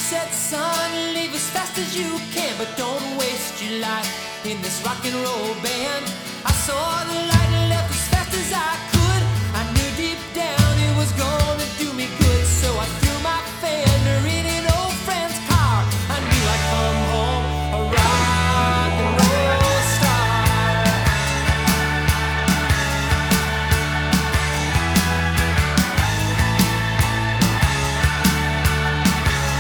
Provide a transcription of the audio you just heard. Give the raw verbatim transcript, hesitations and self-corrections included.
said, son, leave as fast as you can, but don't waste your life in this rock and roll band. I saw